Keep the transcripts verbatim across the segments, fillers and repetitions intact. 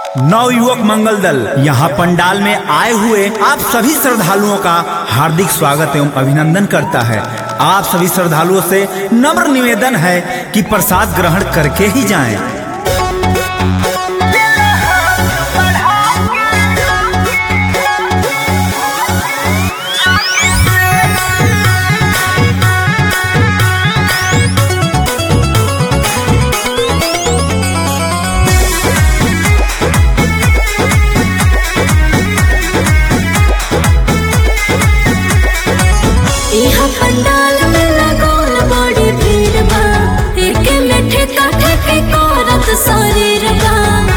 नवयुवक मंगल दल यहाँ पंडाल में आए हुए आप सभी श्रद्धालुओं का हार्दिक स्वागत एवं अभिनंदन करता है। आप सभी श्रद्धालुओं से नम्र निवेदन है कि प्रसाद ग्रहण करके ही जाएं। पंडाल में लगोल बड़ी भीड़ बा, एक में ठेका ठेके करत शरीर बा।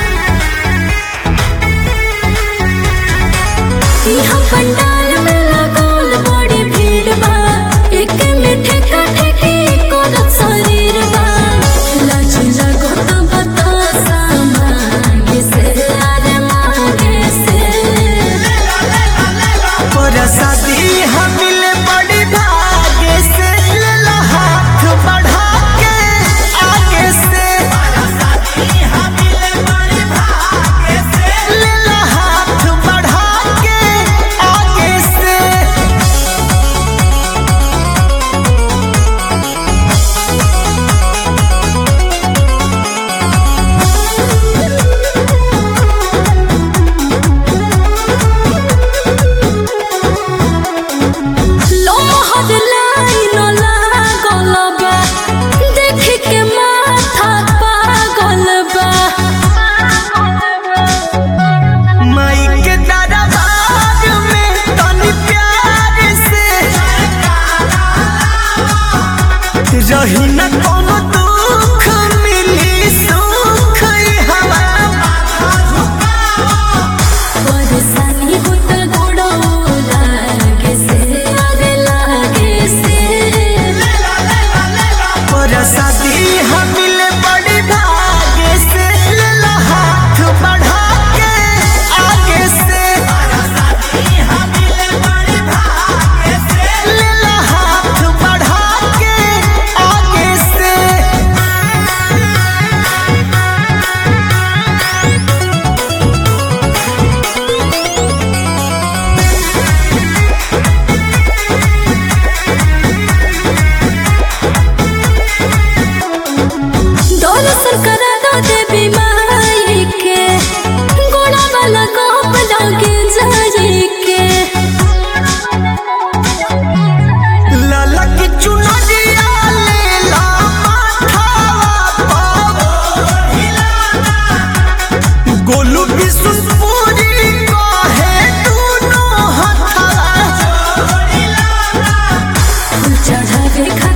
यहाँ पंडाल में लगोल बड़ी भीड़ बा, एक में ठेका ठेके करत शरीर बा। लाज लगो तो बता सामान्य से अरे मांगे से प्रसादी हमिले बड़ी भाग्य से लेला हाथ बढ़ा के आगे से प्रसादी हमिले बड़ी भाग्य से लेला हाथ बढ़ा के आगे से। लोहर लाइन लागल बा, देख के माथा पागल बा। माई के दरबार में तनी प्यार से रही न कोनो दुख मिली सुख हवा परेशानी होत गोड़ो लागे से अरे लागे से। प्रसादी हमिले बड़ी भाग्य से लेला हाथ बढ़ा के आगे से प्रसादी हमिले बड़ी भाग्य से लेला हाथ बढ़ा के आगे से। दर्शन करा दो देवी माई के, गोड़ा वाला गोप लागे जाई के। लाला की चुनरिया लेला माथावा पर गोलू बिसुसपुरी कहे दूनो हथवा चढ़ावे खा